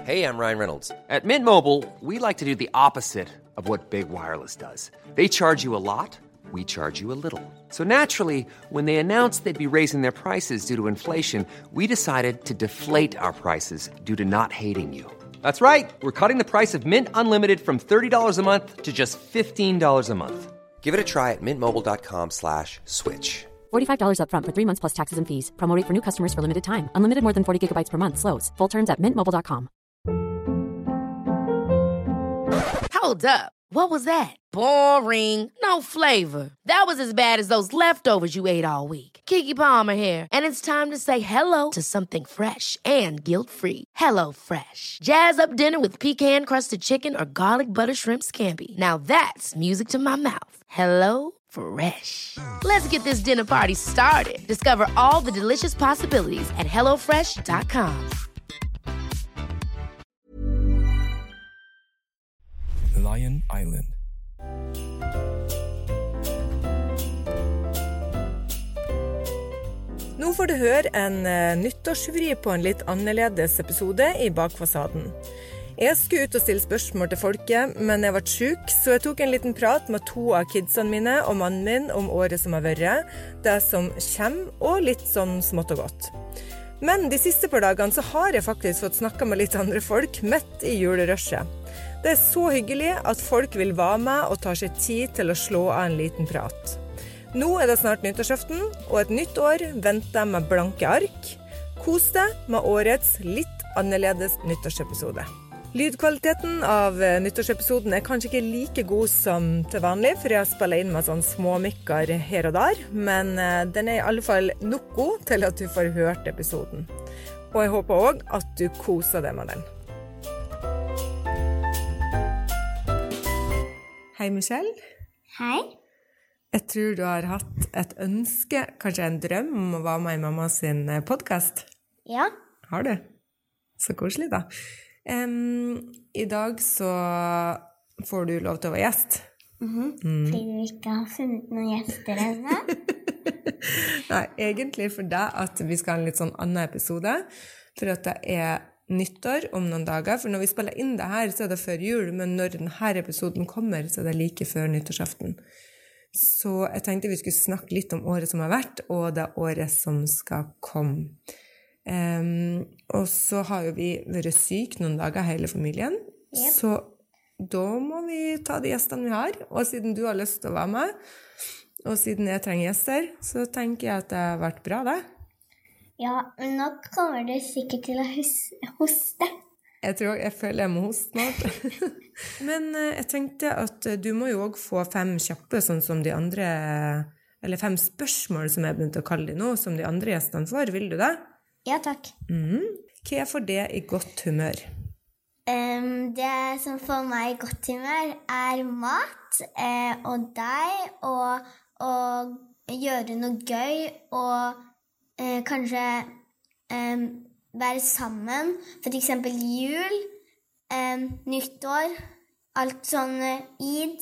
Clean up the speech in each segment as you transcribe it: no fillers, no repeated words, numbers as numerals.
Hey, I'm Ryan Reynolds. At Mint Mobile, we like to do the opposite of what Big Wireless does. They charge you a lot, we charge you a little. So naturally, when they announced they'd be raising their prices due to inflation, we decided to deflate our prices due to not hating you. That's right. We're cutting the price of Mint Unlimited from $30 a month to just $15 a month. Give it a try at mintmobile.com/switch. $45 up front for 3 months plus taxes and fees. Promo rate for new customers for limited time. Unlimited more than 40 gigabytes per month. Slows full terms at mintmobile.com. Hold up. What was that? Boring. No flavor. That was as bad as those leftovers you ate all week. Keke Palmer here, and it's time to say hello to something fresh and guilt-free. Hello Fresh. Jazz up dinner with pecan-crusted chicken or garlic butter shrimp scampi. Now that's music to my mouth. Hello Fresh. Let's get this dinner party started. Discover all the delicious possibilities at hellofresh.com. Lion Island. Nå får du høre en nyttårsvri på en litt annerledes episode i Bakfasaden. Jeg skulle ut og stille spørsmål til folket, men jeg ble syk, så jeg tok en liten prat med 2 av kidsene mine og mannen min om året som har vært, det som kommer, og litt sånn smått og godt. Men de siste par dagene så har jeg faktisk fått snakket med litt andre folk midt i julerushet. Det er så hyggelig at folk vil være med og tar seg tid til å slå av en liten prat. Nå er det snart nyttårsaften, og et nytt år venter med blanke ark. Kos deg med årets litt annerledes nyttårsepisode. Lydkvaliteten av nyttårsepisoden er kanskje ikke like god som til vanlig, for jeg har spillet inn med sånn småmikker her og der, men den er i alle fall nok god til at du får hørt episoden. Og jeg håper også at du koser deg med den. Hei Michelle. Hei. Jeg tror du har hatt et ønske, kanskje en drøm om å være med i mamma sin podcast. Ja. Har du? Så koselig da. I dag så får du lov til å være gjest. Fordi du ikke har funnet noen gjester ennå. Nei, egentlig for deg at vi skal ha en litt sånn annen episode, for at det er nyttår om noen dager, for når vi spiller inn det her så er det før jul, men når denne episoden kommer så er det like før nyttårsaften. Så jeg tenkte vi skulle snakke litt om året som har vært, og det året som skal komme. Og så har jo vi vært syk noen dager, hele familien. Yep. Så da må vi ta de gjestene vi har, og siden du har lyst til å være med, og siden jeg trenger gjester, så tenker jeg at det har vært bra det. Ja, men nå kommer du sikkert til å hoste. Jeg føler jeg må hoste snart. Men jeg tenkte at du må jo også få 5 kjappe, sånn som de andre, eller 5 spørsmål som jeg begynte å kalle de nå, som de andre gjestene får. Vil du det? Ja, takk. Hva får det i godt humør? Det som får meg i godt humør er mat, og deg, og gjøre noe gøy, og kanskje være sammen, for eksempel jul, nyttår, alt sånn Eid,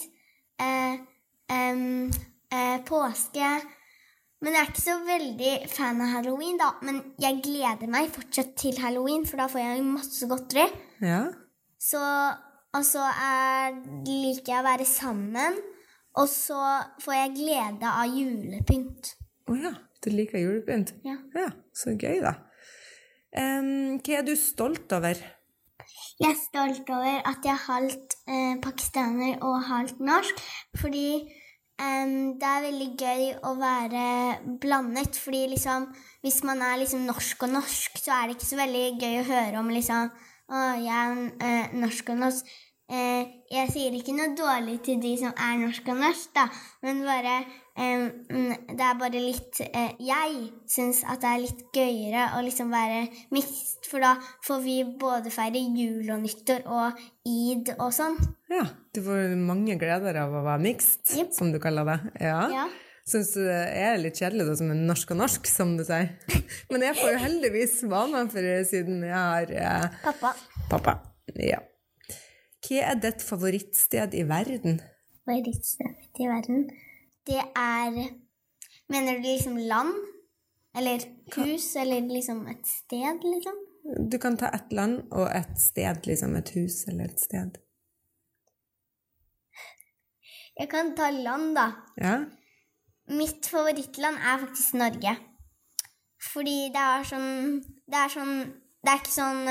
påske. Men jeg er ikke så veldig fan av Halloween da, men jeg gleder meg fortsatt til Halloween, for da får jeg masse godteri. Ja. Og så liker jeg å være sammen, og så får jeg glede av julepynt. Ja, du liker julepynt? Ja. Ja, så gøy da. Hva er du stolt over? Jeg er stolt over at jeg er halvt pakistaner og halvt norsk, fordi det er veldig gøy å være blandet, fordi liksom, hvis man er liksom norsk og norsk, så er det ikke så veldig gøy å høre om liksom, jeg er norsk og norsk. Jeg sier ikke noe dårlig til de som er norsk og norsk da, men bare, det er bare litt, jeg synes at det er litt gøyere å liksom være mixed, for da får vi både feire jul og nyttår og Eid og sånn. Ja, du får mange gleder av å være mixed, yep, som du kaller det. Ja. Ja. Synes du det er litt kjedelig da, som en norsk og norsk, som du sier. Men jeg får jo heldigvis være med for siden jeg har... Pappa, ja. Hva er ditt favorittsted i verden? Favorittsted i verden? Det er... Mener du liksom land? Eller hus? Eller liksom et sted, liksom? Du kan ta et land og et sted, liksom et hus eller et sted. Jeg kan ta land, da. Ja? Mitt favorittland faktisk Norge. Fordi det er ikke sånn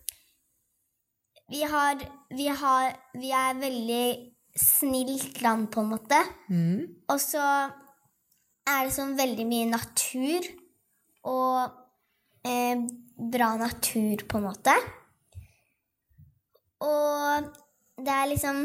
vi er veldig snilt land på en måte. Og så er det sånn veldig mye natur og bra natur på en måte. Og det er liksom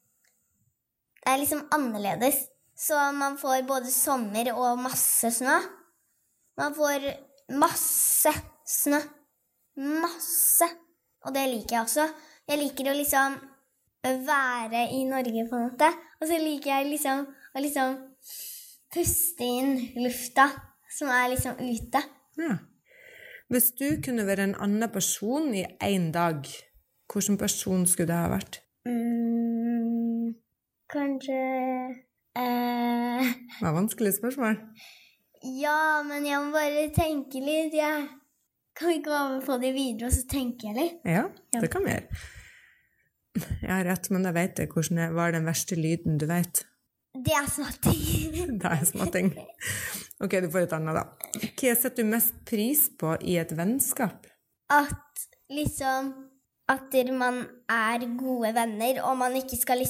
annerledes. Så man får både sommer og masse snø. Man får masse snø. Masse. Og det liker jeg også. Jeg liker å liksom være i Norge på en måte. Og så liker jeg liksom å puste inn lufta som er liksom ute. Ja. Hvis du kunne være en annen person i en dag, hvilken person skulle det ha vært? Kanskje... Det var vanskelig spørsmål. Ja, men jeg må bare tenke litt. Jeg kan ikke over på det videre, og så tenker jeg litt. Ja, det kan vi gjøre. Jeg har rett, men da vet jeg hvordan var den verste lyden du vet. Det er småting. Det er småting. Ok, du får et annet da. Hva setter du mest pris på i et vennskap? At man er gode venner, og man ikke skal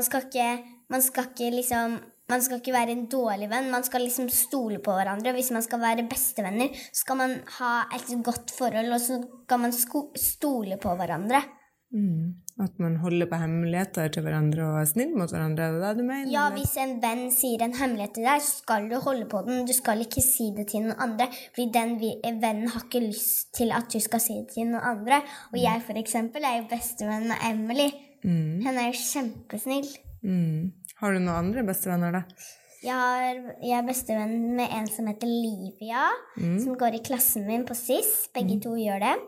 man skal ikke være en dårlig venn, man skal liksom stole på hverandre. Hvis man skal være bestevenner, så skal man ha et godt forhold, og så skal man stole på hverandre. At man holder på hemmeligheter til hverandre og er snill mot hverandre, er det du mener? Ja, hvis en venn sier en hemmelighet til deg, så skal du holde på den. Du skal ikke si det til noen andre, fordi vennen har ikke lyst til at du skal si det til noen andre. Og jeg for eksempel er jo bestevenn med Emily. Hun er jo kjempesnill. Har du noen andre bestevenner da? Jeg er bestevenn med en som heter Livia, som går i klassen min på SIS. Begge to gjør det.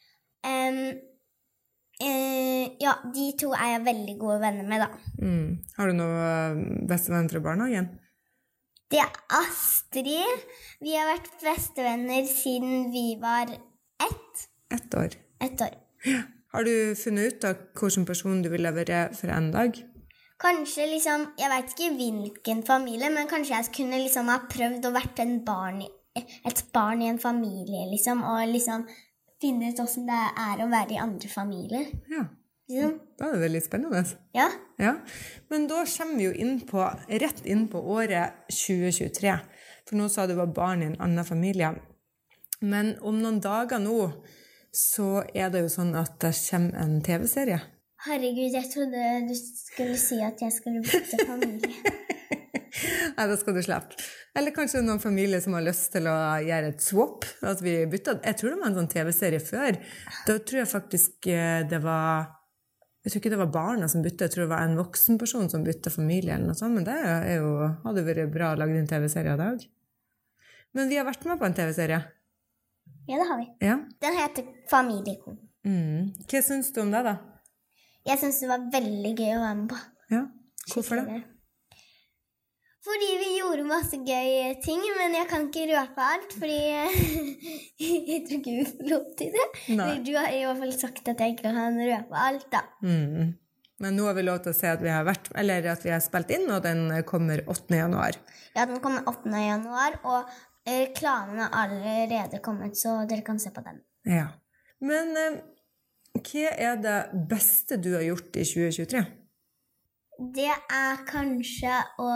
Ja, de to er jeg veldig gode venner med da. Har du noen bestevenner fra barnehagen? Det er Astrid. Vi har vært bestevenner siden vi var 1 år. 1 år. Ja. Har du funnet ut av hvilken person du ville være for en dag? Kanskje jeg vet ikke hvilken familie, men kanskje jeg kunne ha prøvd å være et barn i en familie, og finne ut hvordan det er å være i andre familier. Ja, da er det veldig spennende. Ja. Men da kommer vi jo rett inn på året 2023, for nå sa du var barn i en annen familie. Men om noen dager nå, så er det jo sånn at det kommer en TV-serie. Herregud, jeg trodde du skulle si at jeg skulle bytte familie. Nei, da skal du slippe. Eller kanskje noen familier som har lyst til å gjøre et swap. At vi bytter. Jeg tror det var en sånn TV-serie før. Da tror jeg faktisk det var... Jeg tror ikke det var barna som bytte. Jeg tror det var en voksen person som bytte familie eller noe sånt. Men det hadde vært bra å lage en TV-serie i dag. Men vi har vært med på en TV-serie. Ja, det har vi. Ja. Den heter Familiekon. Hva synes du om det da? Jeg synes det var veldig gøy å være med på. Ja, hvorfor det? Fordi vi gjorde masse gøye ting, men jeg kan ikke røpe alt, fordi jeg tror ikke vi får lov til det. Du har i hvert fall sagt at jeg ikke kan røpe alt da. Men nå har vi lov til å se at vi har spilt inn, og den kommer 8. januar. Ja, den kommer 8. januar, og reklamen har allerede kommet, så dere kan se på den. Ja. Men... hva er det beste du har gjort i 2023? Det er kanskje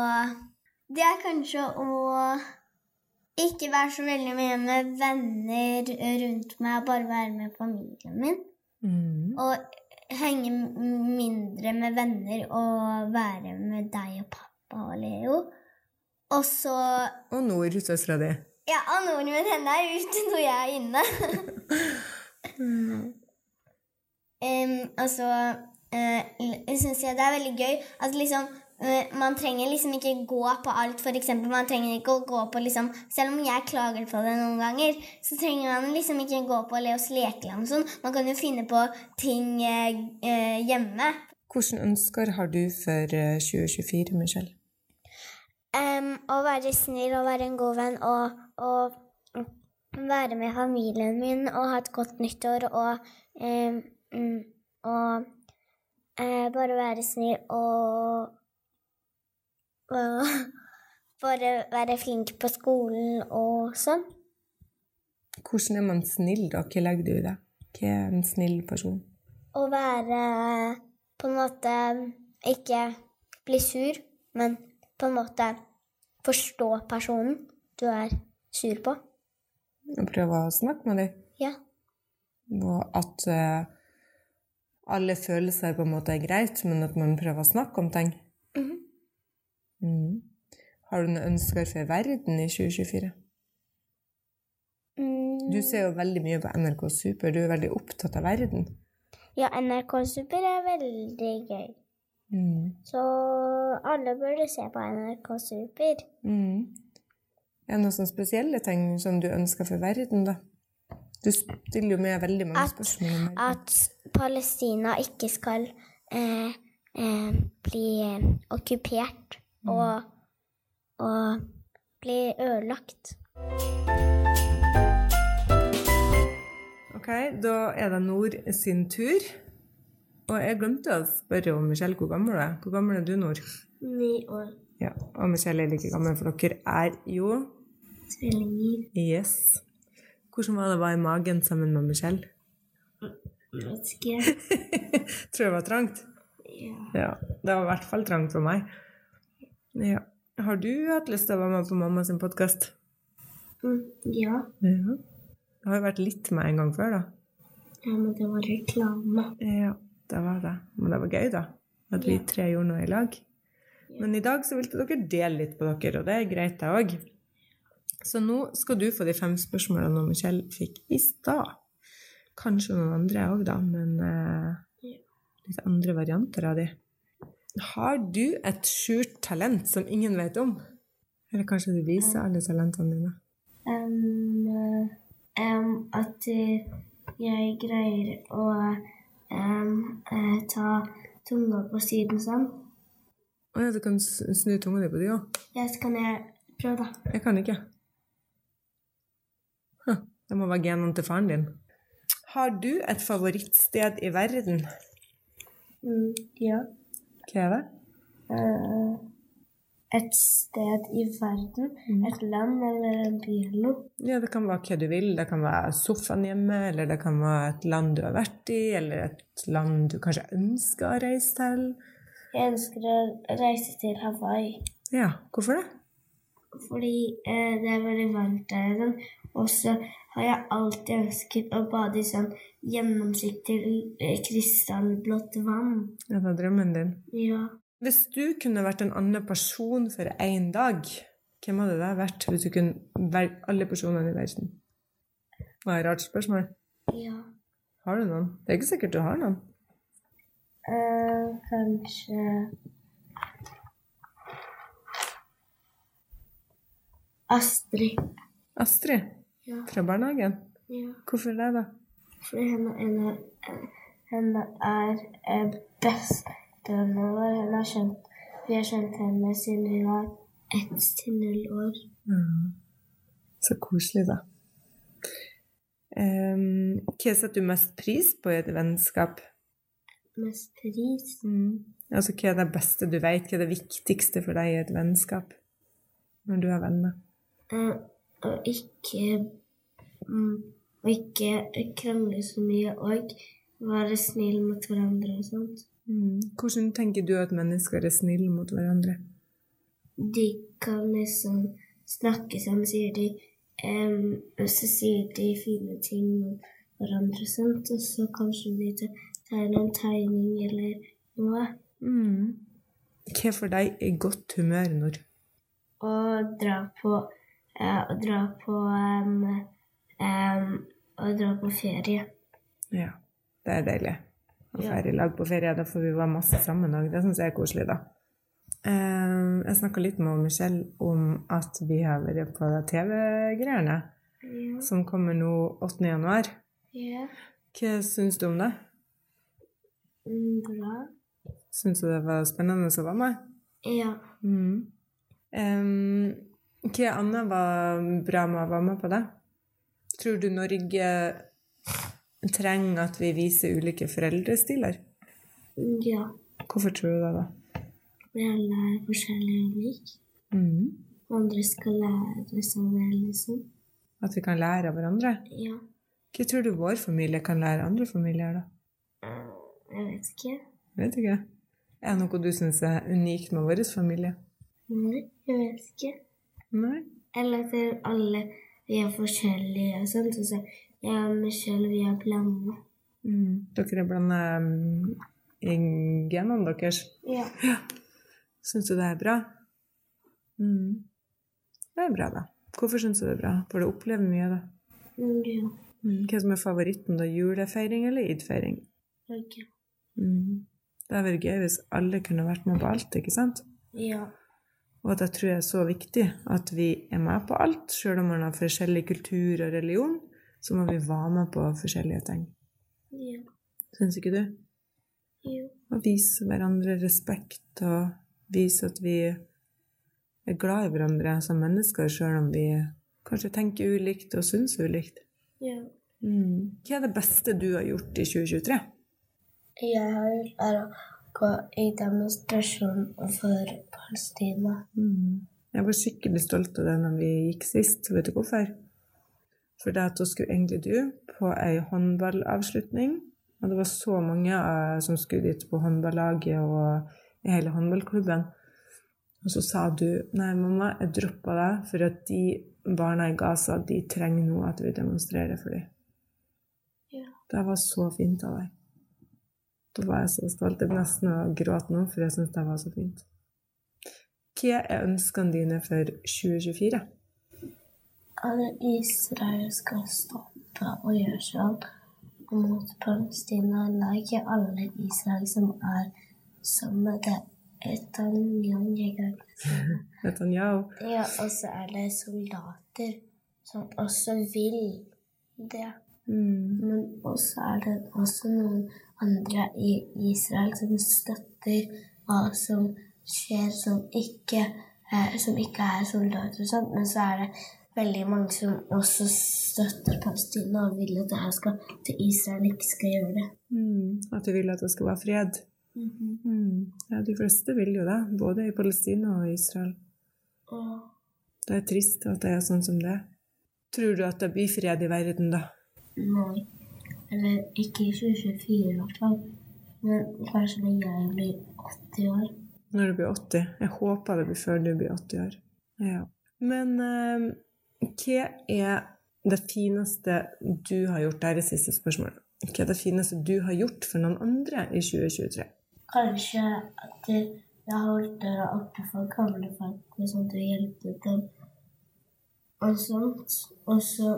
å ikke være så veldig mye med venner rundt meg, bare være med familien min. Og henge mindre med venner og være med deg og pappa og Leo. Og så... Og Nord, søstera di. Ja, og Nord, men henne er ute når jeg er inne. Og så synes jeg det er veldig gøy at man trenger ikke gå på alt. For eksempel, man trenger ikke å gå på selv om jeg klager på det noen ganger, så trenger man ikke gå på Leos lekeland og sånn. Man kan jo finne på ting hjemme. Hvilke ønsker har du for 2024, Michelle? Å være snill og være en god venn og være med familien min og ha et godt nyttår og bare være snill og bare være flink på skolen og sånn. Hvordan man snill da? Hva legger du i det? Hva en snill person? Å være på en måte ikke bli sur, men på en måte forstå personen du sur på. Og prøve å snakke med dem? Ja. Og at alle følelser på en måte greit, men at man prøver å snakke om ting? Har du noen ønsker for verden i 2024? Du ser jo veldig mye på NRK Super. Du veldig opptatt av verden. Ja, NRK Super veldig gøy. Så alle burde se på NRK Super. Er det noen sånne spesielle ting som du ønsker for verden, da? Du stiller jo med veldig mange spørsmål om verden. At Palestina ikke skal bli okkupert og bli ødelagt. Ok, da det Nord sin tur. Og jeg glemte å spørre om Michelle hvor gammel du er. Hvor gammel du, Nord? 9 år. Ja, og Michelle like gammel, for dere jo... Tvillinger. Yes. Hvordan var det å være i magen sammen med Michelle? Vet ikke. Tror det var trangt? Ja, det var i hvert fall trangt for meg. Ja. Har du hatt lyst til å være med på mamma sin podcast? Ja. Det har jo vært litt med en gang før, da. Ja, men det var reklame. Ja, det var det. Men det var gøy, da. At vi 3 gjorde noe i lag. Men i dag så ville dere dele litt på dere, og det greit det også. Så nå skal du få de 5 spørsmålene Michelle fikk i stad. Kanskje noen andre også, da, men litt andre varianter av de. Har du et skjult talent som ingen vet om? Eller kanskje du viser alle talentene dine? At jeg greier å ta tunga på siden sånn. Ja, du kan snu tunga di på det også? Ja, så kan jeg prøve da. Jeg kan ikke. Det må være genene til faren din. Har du et favorittsted i verden? Ja. Hva det? Et sted i verden, et land eller en by eller noe. Ja, det kan være hva du vil. Det kan være sofaen hjemme, eller det kan være et land du har vært i, eller et land du kanskje ønsker å reise til. Jeg ønsker å reise til Hawaii. Ja, hvorfor det? Fordi det veldig varmt der. Og så har jeg alltid ønsket å bade i sånn gjennomsiktig krystallblått vann. Ja, det drømmen din. Ja. Hvis du kunne vært en annen person for en dag, hvem hadde det vært hvis du kunne vært alle personene i verden? Det var et rart spørsmål. Ja. Har du noen? Det ikke sikkert du har noen. Kanskje... Astrid. Astrid? Ja. Fra barnehagen? Ja. Hvorfor det da? Fordi henne best. Vi har kjent henne siden vi var 1-0 år. Så koselig da. Hva setter du mest pris på i et vennskap? Mest pris? Altså, hva det beste du vet? Hva det viktigste for deg i et vennskap? Når du har venner? Å ikke krangle så mye og være snill mot hverandre og sånt. Hvordan tenker du at mennesker snill mot hverandre? De kan liksom snakke sammen, sier de, og så sier de fine ting mot hverandre, sånt, og så kanskje de tegner en tegning eller noe. Hva for deg godt humør, Nord? Å dra på ferie. Ja, det deilig. Og ferielag på ferie, da får vi være masse sammen. Det synes jeg koselig, da. Jeg snakket litt med Michelle om at vi har vært på TV-greiene, som kommer nå 8. januar. Ja. Hva synes du om det? Bra. Synes du det var spennende å være med? Ja. Hva annet var bra med å være med på det? Tror du Norge trenger at vi viser ulike foreldrestiler? Ja. Hvorfor tror du det da? Vi alle forskjellige og lik. Andre skal lære sammen, liksom. At vi kan lære av hverandre? Ja. Hva tror du vår familie kan lære andre familier da? Jeg vet ikke. Vet ikke. Er det noe du synes er unikt med vår familie? Nei, jeg vet ikke. Nei? Eller til alle vi forskjellige, sånn så jeg og Michelle, vi blandet. Dere blandet i genene deres? Ja. Synes du det er bra? Det er bra da. Hvorfor synes du det er bra? For du opplever mye da? Ja. Hva som er favoritten da? Julefeiring eller idfeiring? Ok. Det er vel gøy hvis alle kunne vært med på alt, ikke sant? Ja. Og at jeg tror det er så viktig at vi er med på alt, selv om man har forskjellig kultur og religion, så må vi være med på forskjellige ting. Ja. Synes ikke du? Jo. Og vise hverandre respekt og vise at vi er glad i hverandre som mennesker, selv om vi kanskje tenker ulikt og synes ulikt. Ja. Hva er det beste du har gjort i 2023? Jeg har gjort å gå i demonstrasjon for Palestina. Jeg var skikkelig stolt av det når vi gikk sist. Vet du hvorfor? For det at da skulle egentlig du på en håndballavslutning, og det var så mange som skulle dit på håndballaget og i hele håndballklubben. Og så sa du, nei mamma, jeg droppet det, for at de barna i Gaza, de trenger nå at vi demonstrerer for dem. Ja. Det var så fint av deg. Da var jeg så stolt. Jeg nesten å gråte nå, for jeg synes det var så fint. Hva er ønskene dine for 2024? At Israel skal stoppe og gjøre sånn mot Palestina. Ikke alle Israel som sammen med det. Netanyahu. Ja, og så det soldater som også vil det. Men også det også noen andre i Israel som støtter hva som skjer som ikke er soldater og sånt. Men så det veldig mange som også støtter Palestina og vil at det her skal til Israel ikke skal gjøre det. At de vil at det skal være fred. Ja, de fleste vil jo det, både i Palestina og Israel. Det er trist at det er sånn som det. Tror du at det blir fred i verden da? Nei, eller ikke i 2024 i hvert fall. Men kanskje når jeg blir 80 år. Når du blir 80? Jeg håper det blir før du blir 80 år. Ja. Men hva er det fineste du har gjort? Det det siste spørsmålet. Hva er det fineste du har gjort for noen andre i 2023? Kanskje at jeg har holdt døra oppe for gamle folk og sånt og hjulpet dem og sånt. Og så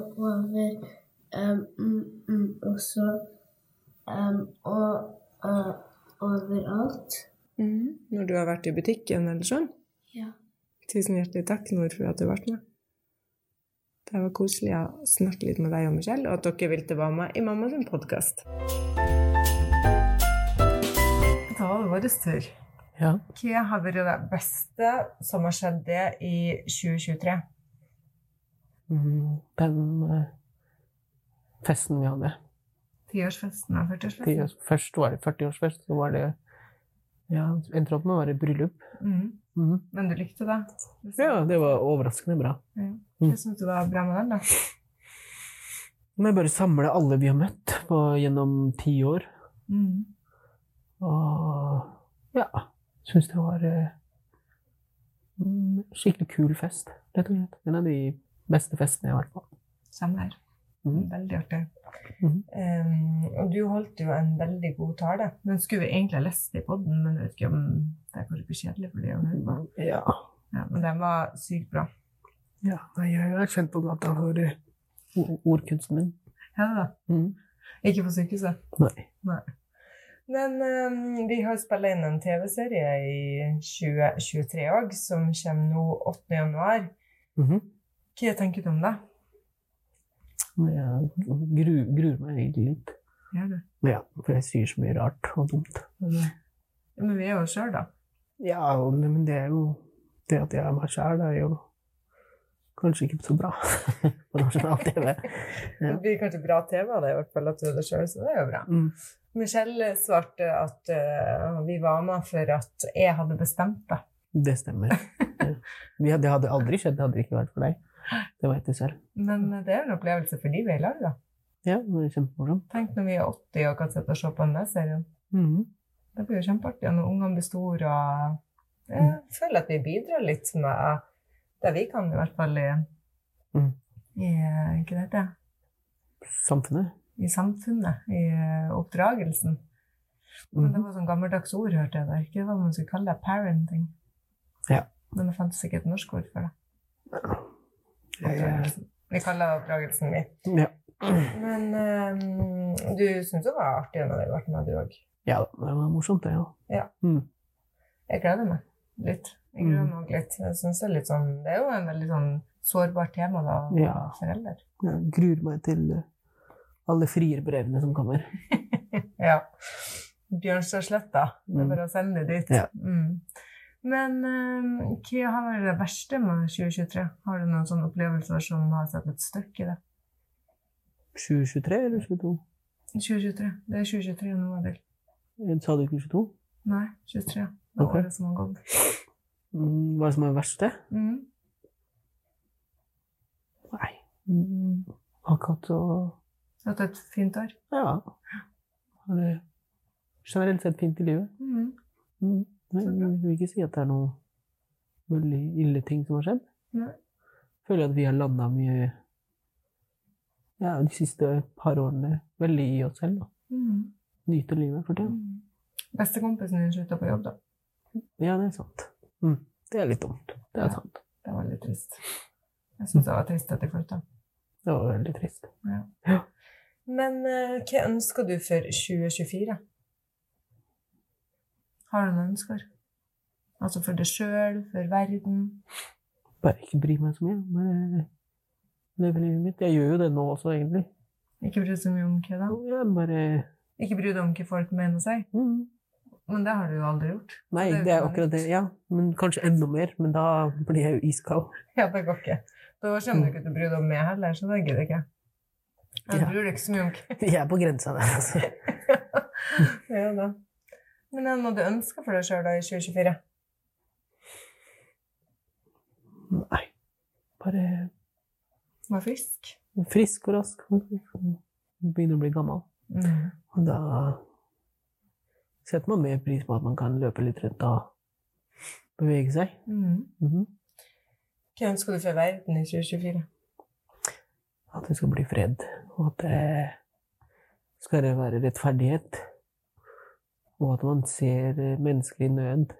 overalt. Når du har vært i butikken eller sånn? Ja. Tusen hjertelig takk, Nord, for at du har vært med. Det var koselig å snakke litt med deg og Michelle, og at dere ville være med i Mammas podcast. Da var det vår tur. Ja. Hva har vært det beste som har skjedd det i 2023? Den festen vi hadde. 10-årsfesten og 40-årsfesten? Først var det 40-årsfest, så var det, ja, endte opp med å være bryllup. Men du likte det? Ja, det var overraskende bra. Ja. Hva synes du var bra med den da? Men bare samle alle vi har møtt gjennom 10 år. Og ja, synes det var skikkelig kul fest, rett og slett. En av de beste festene jeg har vært på. Samme her. Veldig artig. Og du holdt jo en veldig god tale. Den skulle vi egentlig ha lest i podden, men jeg vet ikke om det er kanskje kjedelig for det å høre på. Ja. Men den var sykt bra. Ja, jeg har kjent på gata for ordkunsten min. Ja da. Ikke på sykehuset? Nei. Men vi har spillet inn en TV-serie i 2023 også, som kommer nå 8. januar. Hva tenker du om det? Jeg gruer meg egentlig litt. Gjør du? Ja, for jeg sier så mye rart og dumt. Men vi er jo selv da. Ja, men det er jo det at jeg er meg selv, det er jo kanskje ikke så bra på nasjonal TV. Det blir kanskje bra TV av det, I hvert fall at du det selv, så det jo bra. Michelle svarte at vi var med for at jeg hadde bestemt det. Det stemmer. Det hadde aldri skjedd, det hadde ikke vært for deg. Det vet du selv. Men det en opplevelse for de vi I lag da. Ja, det kjempemorsomt. Tenk når vi 80 og kan sette og se på denne serien. Det blir jo kjempeartig, når ungene blir store, og jeg føler at vi bidrar litt med det vi kan I hvert fall I ikke det heter? Samfunnet. I samfunnet, I oppdragelsen. Men det var sånn gammeldags ord, hørte jeg der. Ikke hva man skulle kalle det, parenting. Ja. Men det fantes ikke et norsk ord for det. Vi kaller det oppdragelsen min. Ja. Men du synes det var artig når det har vært med du også? Ja, det var morsomt det, Ja. Jeg gleder meg litt. Jeg gleder meg litt. Jeg synes det litt sånn, det jo en veldig sånn sårbar tema da, foreldre. Jeg gruer meg til alle frierbrevene som kommer. Ja. Bjørnstadsletta. Det bare å sende det dit. Ja. Men hva har vært det verste med 2023? Har du noen sånne opplevelser som har satt et støkk I det? 2023 eller 22? 2023. Det 2023 nå, Adel. Sa du ikke 22? Nei, 23. Det var det som har gått. Hva som det verste? Nei. Akkurat så... Hatt et fint år? Ja. Har det generelt sett fint I livet. Jeg vil ikke si at det noe veldig ille ting som har skjedd. Nei. Føler at vi har landet mye de siste par årene veldig I oss selv. Nyter livet for det. Bestekompisen din sluttet på jobb da? Ja, det sant. Det litt dumt. Det sant. Det var litt trist. Jeg synes det var trist at de flyttet. Det var veldig trist. Ja. Men hva ønsker du for 2024? Har du noen ønsker? Altså for deg selv, for verden? Bare ikke bry meg så mye. Bare leve livet mitt. Jeg gjør jo det nå også, egentlig. Ikke bry deg så mye om hva da? Ja, bare... Ikke bry deg om hva folk mener seg? Men det har du jo aldri gjort. Nei, det akkurat det. Ja, men kanskje enda mer, men da blir jeg jo iskald. Ja, det går ikke. Da kommer du ikke til å bry deg om meg heller, så det gidder jeg ikke. Jeg bryr deg ikke så mye om hva. Jeg på grensa der, altså. Ja da. Men er det noe du ønsker for deg selv da I 2024? Nei, bare... Var frisk? Frisk og rask. Begynner å bli gammel. Og da setter man mer pris på at man kan løpe litt rundt og bevege seg. Hva ønsker du for verden I 2024? At det skal bli fred, og at det skal være rettferdighet, og at man ser mennesker I nød,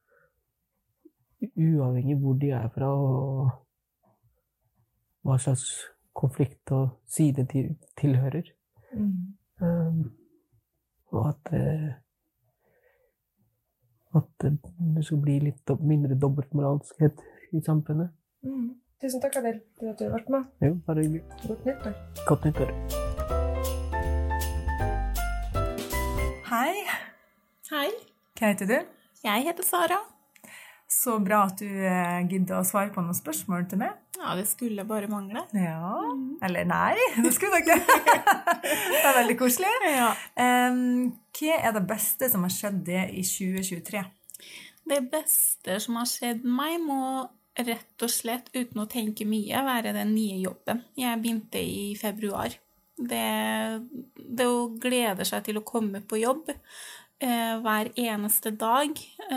uavhengig hvor de fra, og hva slags konflikt og side de tilhører. Og at det skal bli litt mindre dobbeltmoralskhet I samfunnet. Tusen takk, Adel, for at du har vært med. Jo, bare hyggelig. Godt nyttår. Godt nyttår. Hei. Hei, Hva heter du? jeg heter Sara. Så bra at du gidder å svare på noen spørsmål til meg. Ja, det skulle bare mangle. Ja, eller nei, det skulle det ikke. Det veldig koselig. Ja. Hva det beste som har skjedd det I 2023? Det beste som har skjedd meg må rett og slett, uten å tenke mye, være den nye jobben. Jeg begynte I februar. Det å glede seg til å komme på jobb hver eneste dag.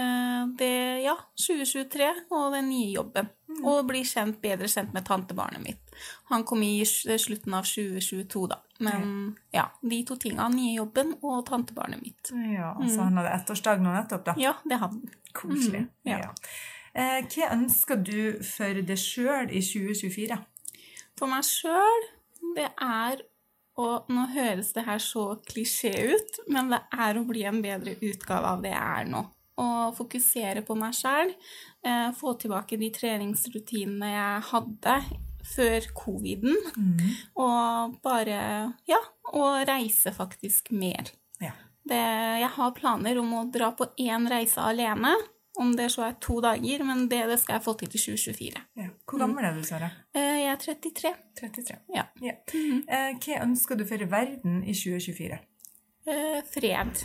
2023 og den nye jobben. Og bli bedre kjent med tantebarnet mitt. Han kom I slutten av 2022 da. Men ja, de to tingene, nye jobben og tantebarnet mitt. Ja, så han hadde ettårsdag nå nettopp da? Ja, det hadde han. Koselig. Ja. Hva ønsker du for deg selv I 2024? For meg selv, det og nå høres det her så klisjé ut, men det å bli en bedre utgave av det jeg nå. Og fokusere på meg selv, få tilbake de treningsrutinene jeg hadde før coviden, og bare, og reise faktisk mer. Ja. Jeg har planer om å dra på en reise alene, om det så 2 dager, men det skal jeg få til 2024. Ja. Hvor gammel er du, Sara? Jeg er 33. 33. Ja. Hva ønsker du for verden i 2024? Fred.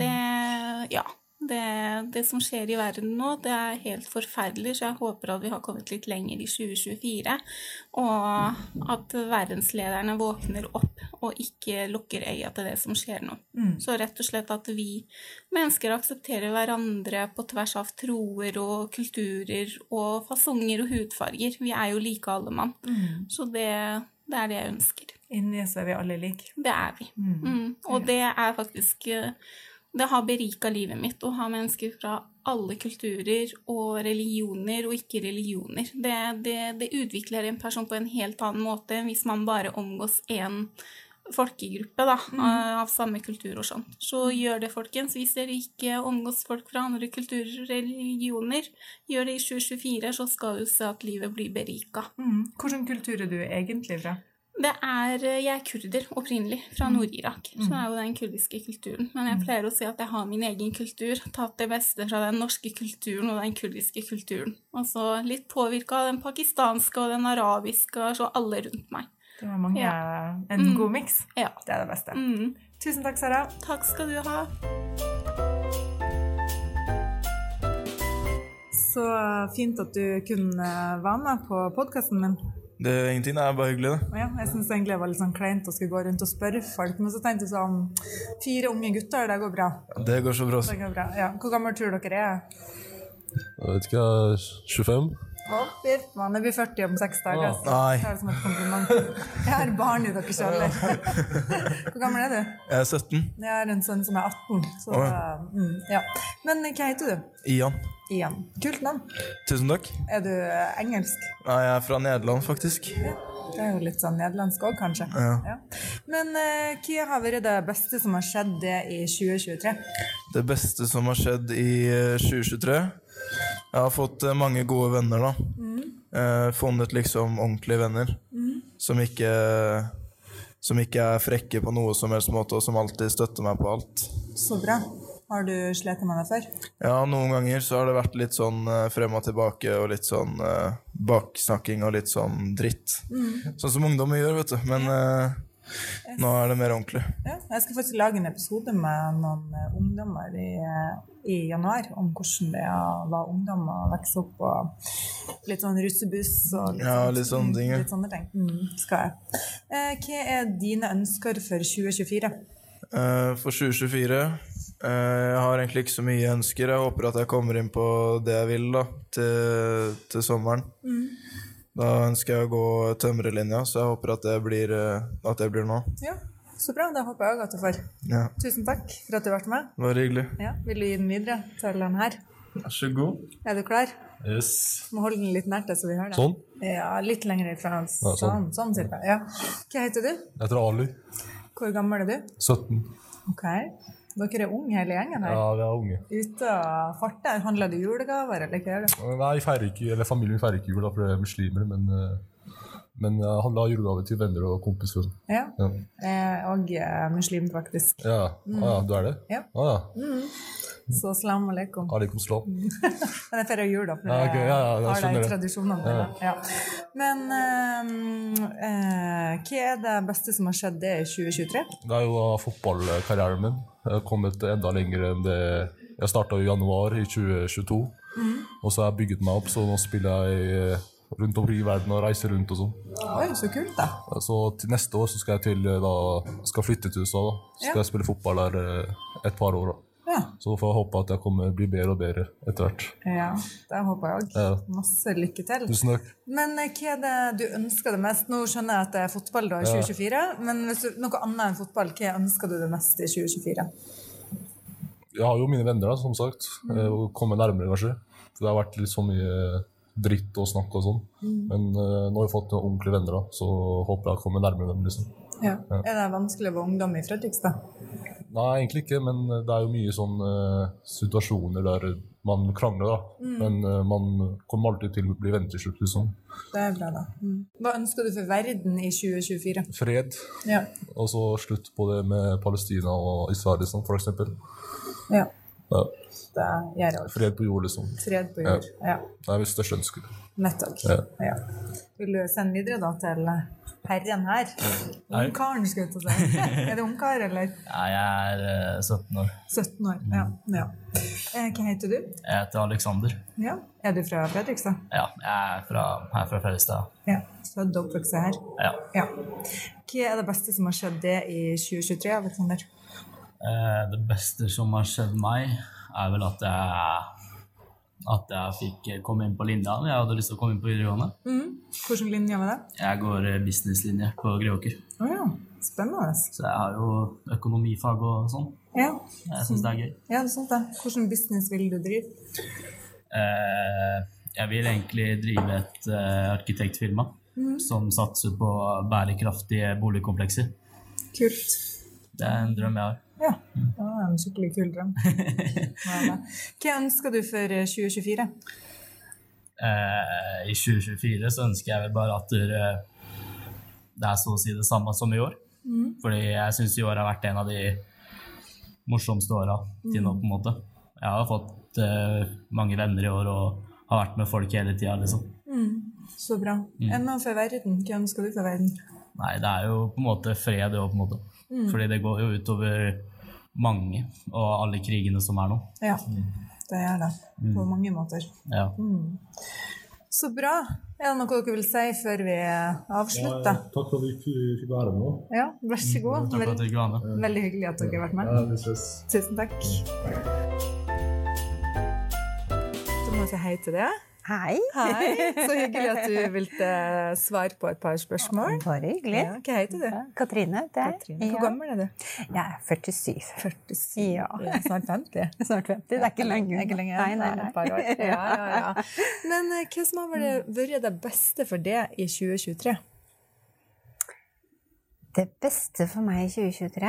Det som skjer i verden nå, det er helt forferdelig, så jeg håper at vi har kommet litt lenger i 2024, og at verdenslederne våkner opp og ikke lukker øya til det som skjer nå. Så rett og slett at vi mennesker aksepterer hverandre på tvers av troer og kulturer og fasonger og hudfarger. Vi er jo like alle mann, så det er det jeg ønsker. Inni så er vi alle like. Det er vi. Og det er faktisk... Det har beriket livet mitt å ha mennesker fra alle kulturer og religioner og ikke-religioner. Det utvikler en person på en helt annen måte hvis man bare omgås en folkegruppe av samme kultur og sånn. Så gjør det, folkens. Hvis dere ikke omgås folk fra andre kulturer og religioner, gjør det i 2024, så skal du se at livet blir beriket. Hvilken kultur er du egentlig fra? Jeg er kurder opprinnelig, fra Nord-Irak, så det er jo den kurdiske kulturen. Men jeg pleier å si at jeg har min egen kultur, tatt det beste fra den norske kulturen og den kurdiske kulturen. Og så litt påvirket av den pakistanske og den arabiske, så alle rundt meg. Det var mange, en god mix. Ja. Det er det beste. Tusen takk, Sara. Takk skal du ha. Så fint at du kunne være med på podcasten min. Det er ingenting, det er bare hyggelig det. Ja, jeg synes egentlig det var litt sånn kleint å skulle gå rundt og spørre folk, men så tenkte jeg sånn, 4 unge gutter, det går bra. Det går så bra. Det går bra, ja. Hvor gammel tror dere er? Jeg vet ikke, 25? Man blir 40 om 6 dager. Nei. Det er som et kompliment. Jeg har barn i deres alder. Hvor gammel er du? Jeg er 17. Jeg har en sønn som er 18. Så, ja. Men hva heter du? Ian. Kult navn. Tusen takk. Er du engelsk? Nei, jeg er fra Nederland, faktisk. Ja, det er jo litt sånn nederlandsk også, kanskje. Ja. Men hva har vært det beste som har skjedd i 2023? Det beste som har skjedd i 2023? Jeg har fått mange gode venner da. Funnet liksom ordentlige venner som ikke er frekke på noe som helst måte, og som alltid støtter meg på alt. Så bra. Har du slet med det før? Ja, noen ganger så har det vært litt sånn frem og tilbake, og litt sånn baksnakking og litt sånn dritt. Sånn som ungdommer gjør, vet du. Men nå er det mer ordentlig. Ja, jeg skal faktisk lage en episode med noen ungdommer i januar, om hvordan det var ungdom å vokse opp, og litt sånn russebuss og litt sånne ting. Litt sånne ting. Skal jeg. Hva er dine ønsker for 2024? For 2024... Jeg har egentlig ikke så mye ønsker. Jeg håper at jeg kommer inn på det jeg vil da, til sommeren. Da ønsker jeg å gå tømrelinja, så jeg håper at det blir nå. Ja, så bra. Da håper jeg også at du får. Ja. Tusen takk for at du har vært med. Det var hyggelig. Ja, vil du gi den videre til den her? Vær så god. Er du klar? Yes. Må holde den litt nært deg så vi hører det. Sånn? Ja, litt lenger ifra. Sånn cirka. Ja. Hva heter du? Jeg heter Ali. Hvor gammel er du? 17. Ok. Dere er unge hele gjengen her? Ja, vi er unge. Ute og farte, handler du julegaver, eller hva gjør du? Nei, familien feirer ikke jul da, for det er muslimer, men jeg handler julegaver til venner og kompiser. Ja, og muslim faktisk. Ja, du er det? Ja. Så salam alaikum. Alaikum salam. Men jeg feirer jul da, for jeg har det i det. tradisjonene. Ja. Men hva er det beste som har skjedd det i 2023? Det er jo fotballkarrieren min. Jeg har kommet enda lenger enn det. Jeg startet i januar i 2022, og så har jeg bygget meg opp, så nå spiller jeg rundt omkring i verden og reiser rundt og sånn. Oi, så kult da. Så til neste år så skal jeg flytte til USA da. Så skal jeg spille fotball der et par år da. Ja. Så får jeg håpe at jeg kommer bli bedre og bedre etter hvert. Ja, det håper jeg også. Ja. Masse lykke til. Tusen takk. Men hva er det du ønsker det mest? Nå skjønner jeg at det er fotball da i 2024, men hvis du, noe annet enn fotball, hva ønsker du det mest i 2024? Jeg har jo mine venner da, som sagt. Komme nærmere kanskje. Det har vært litt så mye dritt og snakk og sånn. Men nå har jeg fått noen ordentlige venner da, så håper jeg kommer nærmere dem liksom. Ja. Er det vanskelig å være ungdom i Fredrikstad? Nei, egentlig ikke, men det er jo mye sånne situasjoner der man krangler da. Men man kommer alltid til å bli venner til slutt, liksom. Det er bra da. Hva ønsker du for verden i 2024? Fred. Ja. Og så slutt på det med Palestina og Israel, for eksempel. Ja. Ja. Det gjør jeg også. Fred på jord, liksom. Fred på jord, ja. Det er hvis det ønsker. Nettopp. Ja. Vil du sende videre da til herren her? Ungkaren, skulle jeg til å si. Det ungkar, eller? Ja, jeg 17 år. 17 år, ja. Hva heter du? Jeg heter Alexander. Ja. Du fra Fredrikstad? Ja, jeg her fra Fredrikstad. Ja, født og oppvokst her? Ja. Hva det beste som har skjedd det i 2023, Alexander? Det beste som har skjedd meg vel at jeg fikk komme inn på linja. Jeg hadde lyst til å komme inn på videregående. Hvilken linje var det? Jeg går businesslinje på Greåker. Ja, spennende. Så jeg har jo økonomifag og sånn. Ja. Jeg synes det gøy. Ja, det synes det. Hvilken business vil du drive? Jeg vil egentlig drive et arkitektfirma som satser på bærekraftige boligkomplekser. Kult. Det en drøm jeg har. Ja, det var en skikkelig kul drøm. Hva ønsker du for 2024? I 2024 så ønsker jeg vel bare at det så å si det samme som i år. Fordi jeg synes i år har vært en av de morsomste årene til nå på en måte. Jeg har fått mange venner i år og har vært med folk hele tiden, liksom. Så bra. Ennå for verden. Hva ønsker du for verden? Nei, det jo på en måte fred det også, på en måte. Fordi det går jo utover mange og alle krigene som nå. Ja, det gjør det. På mange måter. Ja. Så bra. Det noe dere vil si før vi avslutter? Ja, takk for at vi fikk være med. Ja, vær så god. Takk for at dere var med. Veldig hyggelig at dere har vært med. Ja, vi ses. Tusen takk. Så må jeg si hei til deg. Hei. Så hyggelig at du vil svare på et par spørsmål. Bare hyggelig. Ja, hva heter du? Katrine. Hvor gammel du? Jeg 47. 47? Ja. Snart 50? Snart 50, det ikke lenge. Det ikke lenge. Nei. Et par år. Ja. Men hva som har vært det beste for deg i 2023? Det beste for meg i 2023?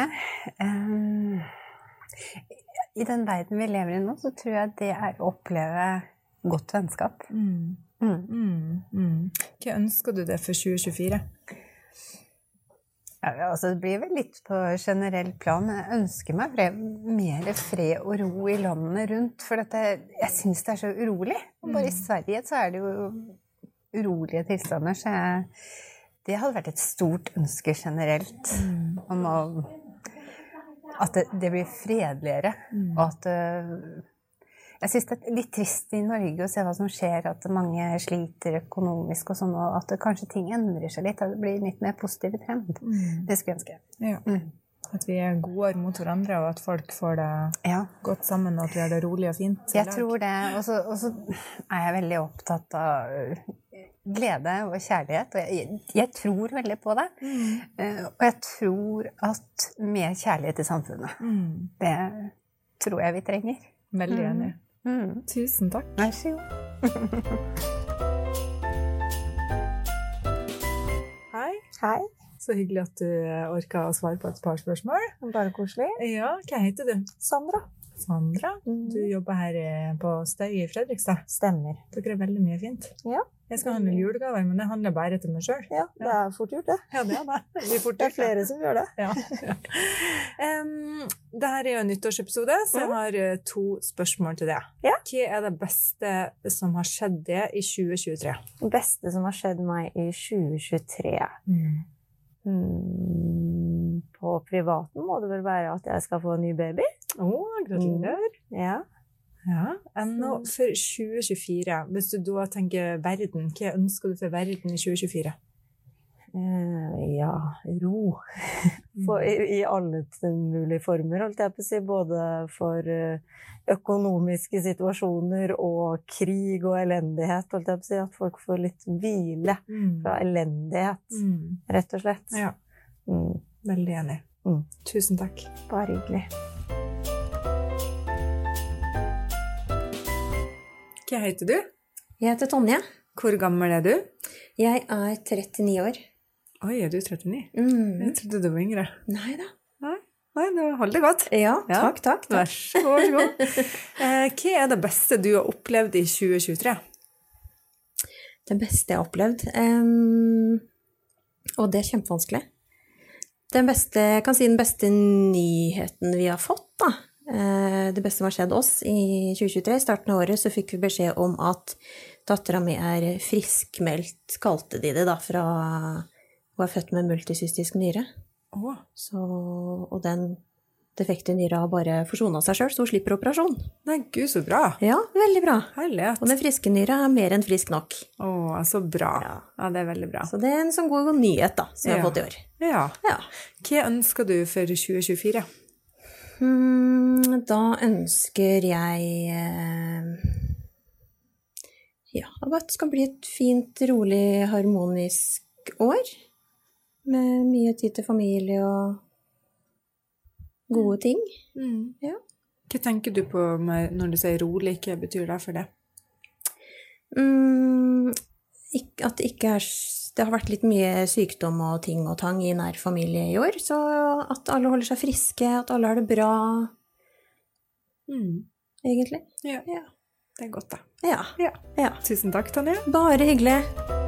I den verden vi lever i nå, så tror jeg det å oppleve godt vennskap. Hva ønsker du det for 2024? Ja, altså det blir vel litt på generell plan. Jeg ønsker meg mer fred og ro i landene rundt, for jeg synes det så urolig. Og bare i Sverige så det jo urolige tilstander, så det hadde vært et stort ønske generelt om at det blir fredeligere, og at jeg synes det litt trist i Norge å se hva som skjer, at mange sliter økonomisk og sånn, og at kanskje ting endrer seg litt, at det blir litt mer positiv trend. Det skulle jeg ønske. Ja. At vi går mot hverandre, og at folk får det godt sammen, og at vi har det rolig og fint. Jeg tror det, og så jeg veldig opptatt av glede og kjærlighet, og jeg tror veldig på det. Og jeg tror at mer kjærlighet i samfunnet. Det tror jeg vi trenger. Veldig enig. Tusen takk. Vær så god. Hei. Så hyggelig at du orket å svare på et par spørsmål. Bare koselig. Ja, hva heter du? Sandra. Du jobber her på Støy i Fredrikstad. Stemmer. Dere veldig mye fint. Ja. Jeg skal handle julegaver, men det handler bare til meg selv. Ja, det fort gjort det. Ja, det det. Det flere som gjør det. Ja. Dette jo en nyttårsepisode, så jeg har 2 spørsmål til deg. Ja. Hva det beste som har skjedd det i 2023? Det beste som har skjedd meg i 2023? På privaten må det vel være at jeg skal få en ny baby. Gratulerer. Ja. Nå for 2024, hvis du da tenker verden, hva ønsker du for verden i 2024? Ro. I alle mulige former, holdt jeg på å si, både for økonomiske situasjoner og krig og elendighet, holdt jeg på å si, at folk får litt hvile fra elendighet, rett og slett. Ja, veldig enig. Tusen takk. Bare hyggelig. Hva heter du? Jeg heter Tonje. Hvor gammel du? Jeg 39 år. Oi, du 39? Jeg trodde du var yngre. Nei da. Nei, det holder godt. Ja, takk. Vær så god. Hva det beste du har opplevd i 2023? Det beste jeg har opplevd? Og det kjempevanskelig. Jeg kan si den beste nyheten vi har fått, da, Det beste som har skjedd oss i 2023. I starten av året så fikk vi beskjed om at datteren min friskmeldt, kalte de det da, fra hun født med multisystisk nyre. Så, og den defekte nyra har bare forsonet seg selv, så hun slipper operasjon. Nei, Gud, så bra. Ja, veldig bra. Herlighet. Og den friske nyra mer enn frisk nok. Så bra. Ja, det veldig bra. Så det en sånn god nyhet da, som jeg har fått i år. Ja. Hva ønsker du for 2024? Da ønsker jeg at det skal bli et fint, rolig, harmonisk år. Med mye tid til familie og gode ting. Ja. Hva tenker du på når du sier rolig? Hva betyr det for det? At det ikke det har vært litt mye sykdom og ting og tang i nær familie i år, så at alle holder seg friske, at alle har det bra. Egentlig. Ja, det godt da. Ja. Tusen takk, Tanja. Bare hyggelig.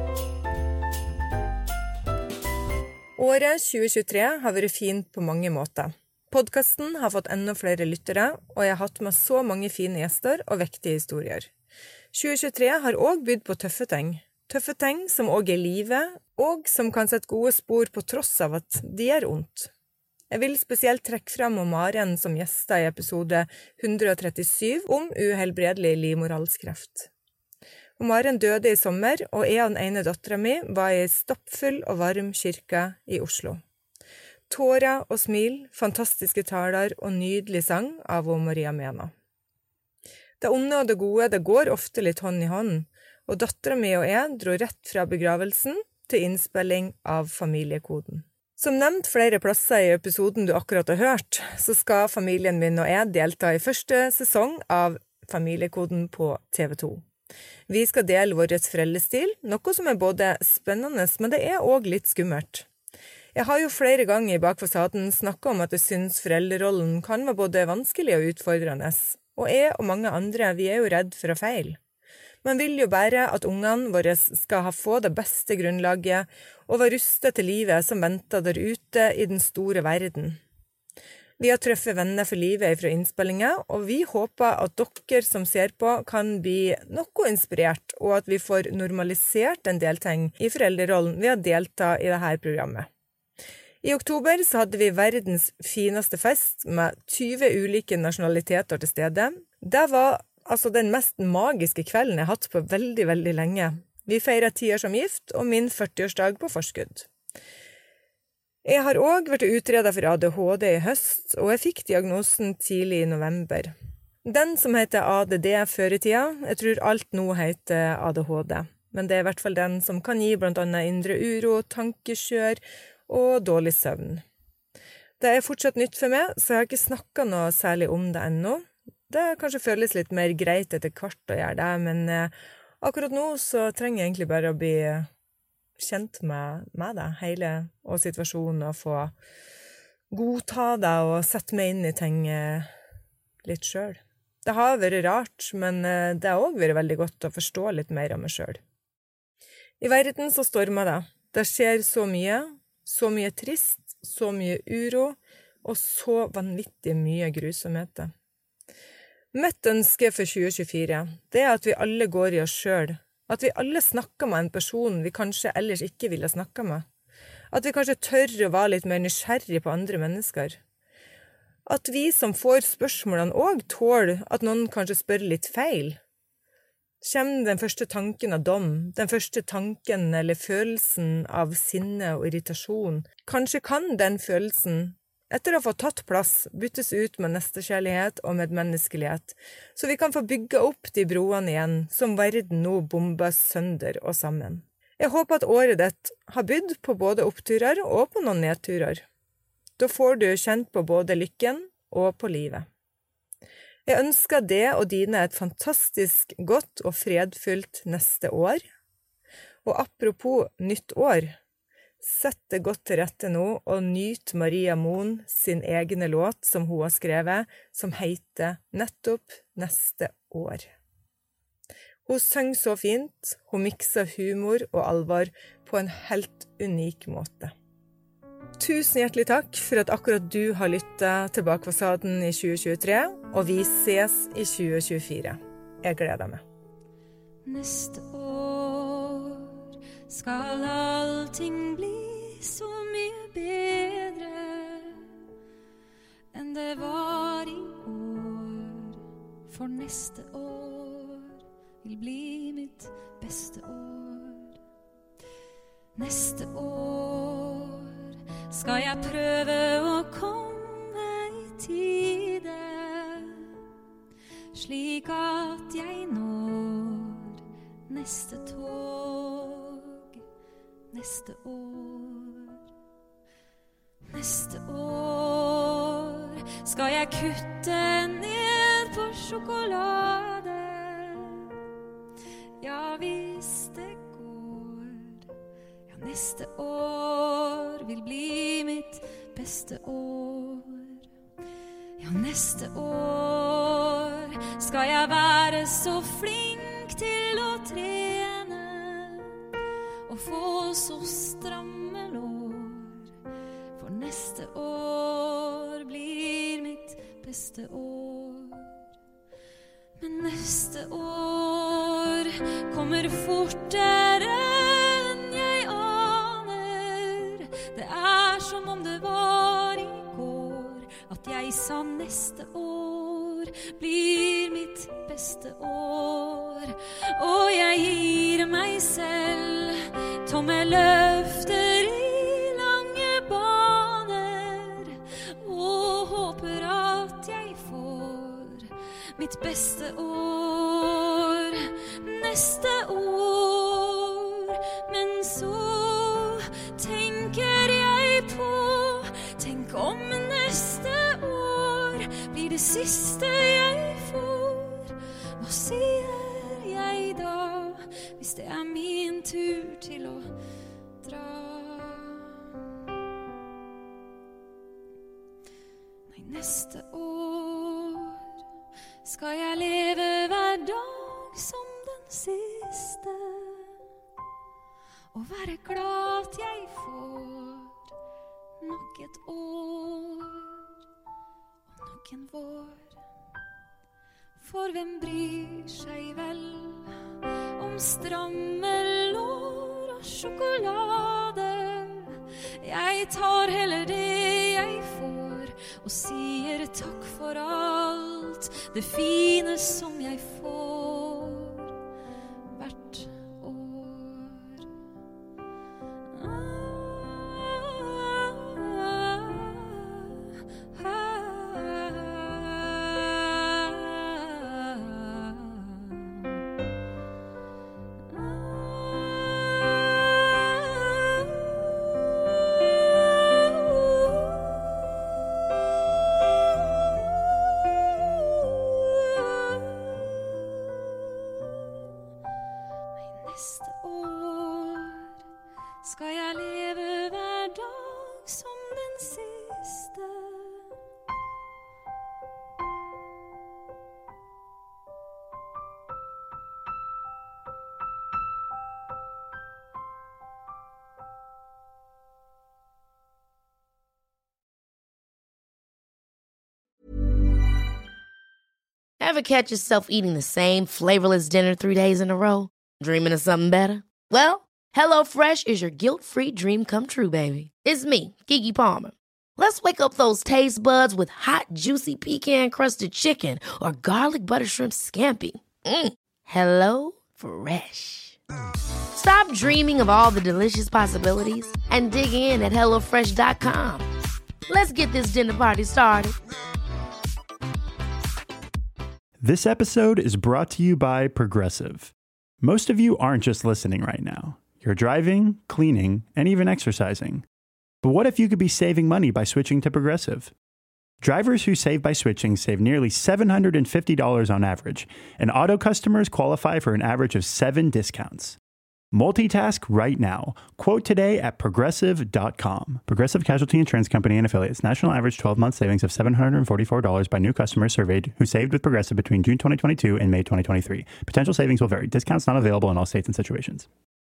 Året 2023 har vært fint på mange måter. Podcasten har fått enda flere lyttere, og jeg har hatt med så mange fine gjester og vektige historier. 2023 har også bydd på tøffe ting. Tøffe ting som også livet, og som kan sette gode spor på tross av at de ondt. Jeg vil spesielt trekke frem Maren som gjester i episode 137 om uhelbredelig livmorhalskreft. Maren døde i sommer, og jeg og den ene datteren min var i stappfull og varm kirke i Oslo. Tårer og smil, fantastiske taler og nydelig sang av Maria Mena. Det onde og det gode, det går ofte litt hånd i hånd, og datteren min og jeg dro rett fra begravelsen til innspilling av Familiekoden. Som nevnt flere plasser i episoden du akkurat har hørt, så skal familien min og jeg delta i første sesong av Familiekoden på TV 2. Vi skal dele vår foreldrestil, noe som både spennende, men det også litt skummelt. Jeg har jo flere ganger i Bakfasaden snakket om at jeg synes foreldrerollen kan være både vanskelig og utfordrende, og jeg og mange andre, vi jo redd for å feile. Man vil jo bare at ungene våre skal få det beste grunnlaget og være rustet til livet som venter der ute i den store verden. Vi har truffet venner for livet fra innspillinger, og vi håper at dere som ser på kan bli noe inspirert, og at vi får normalisert en del ting i foreldrerollen ved å delta i dette programmet. I oktober så hadde vi verdens fineste fest med 20 ulike nasjonaliteter til stede. Det var den mest magiske kvelden jeg har hatt på veldig, veldig lenge. Vi feiret 10 år som gift, og min 40-årsdag på forskudd. Jeg har også vært utredet for ADHD i høst, og jeg fikk diagnosen tidlig i november. Den som heter ADD før i tida, jeg tror alt nå heter ADHD, men det i hvert fall den som kan gi blant annet indre uro, tankekjør og dårlig søvn. Det fortsatt nytt for meg, så jeg har ikke snakket noe særlig om det ennå. Det kanskje føles litt mer greit etter hvert å gjøre det, men akkurat nå så trenger jeg egentlig bare å bli kjent med det hele og situasjonen, og få godta det og sette meg inn i ting litt selv. Det har vært rart, men det har også vært veldig godt å forstå litt mer av meg selv. I verden så stormer det. Det skjer så mye trist, så mye uro, og så vanvittig mye grusomheter. Mitt ønske for 2024, det at vi alle går i oss selv, at vi alle snakker med en person vi kanskje ellers ikke ville snakke med, at vi kanskje tør å være litt mer nysgjerrig på andre mennesker, at vi som får spørsmålene også tåler at noen kanskje spør litt feil. Kjem den første tanken av dom, den første tanken eller følelsen av sinne og irritasjon, kanskje kan den følelsen etter å få tatt plass, byttes ut med nestekjærlighet og medmenneskelighet, så vi kan få bygge opp de broene igjen, som verden nå bomber sønder og sammen. Jeg håper at året ditt har bydd på både oppturer og på noen nedturer. Da får du kjent på både lykken og på livet. Jeg ønsker det og dine et fantastisk godt og fredfullt neste år. Og apropos nytt år, sett det godt til rette nå, og nyt Maria Moen sin egne låt som hun har skrevet, som heter nettopp Neste år. Hun synger så fint, hun mikser humor og alvor på en helt unik måte. Tusen hjertelig takk for at akkurat du har lyttet til Bakfasaden i 2023, og vi ses i 2024. Jeg gleder meg. Neste år skal allting bli så mye bedre enn det var i år. For neste år vil bli mitt beste år. Neste år skal jeg prøve å komme i tide, slik at jeg når neste tog neste år. Neste år skal jeg kutte ned på sjokolade. Ja, hvis det går. Ja, neste år vil bli mitt beste år. Ja, neste år skal jeg være så flink til å trene og få så stramme lår. For neste år blir mitt beste år. Men neste år kommer fortere enn jeg aner. Det er som om det var i går at jeg sa neste år blir mitt beste år. Og jeg gir meg selv tomme løfter i lange baner og håper at jeg får mitt beste år neste år. Men så tenker jeg på, tenk om neste år blir det siste jeg får. Hva sier jeg da, hvis det er min tur til å dra? Nei, neste år skal jeg leve hver dag som den siste, og være glad at jeg får nok et år og nok en vår. For hvem bryr seg vel om stramme lår og sjokolade? Jeg tar heller det jeg får og sier takk for alt det fine som jeg får hvert år. Neste år skal jeg leve hver dag som den siste. Ever catch yourself eating the same flavorless dinner 3 days in a row? Dreaming of something better? Well, HelloFresh is your guilt-free dream come true, baby. It's me, Keke Palmer. Let's wake up those taste buds with hot, juicy pecan-crusted chicken or garlic butter shrimp scampi. Hello Fresh. Stop dreaming of all the delicious possibilities and dig in at HelloFresh.com. Let's get this dinner party started. This episode is brought to you by Progressive. Most of you aren't just listening right now. You're driving, cleaning, and even exercising. But what if you could be saving money by switching to Progressive? Drivers who save by switching save nearly $750 on average, and auto customers qualify for an average of 7 discounts. Multitask right now. Quote today at Progressive.com. Progressive Casualty Insurance Company and Affiliates. National average 12-month savings of $744 by new customers surveyed who saved with Progressive between June 2022 and May 2023. Potential savings will vary. Discounts not available in all states and situations.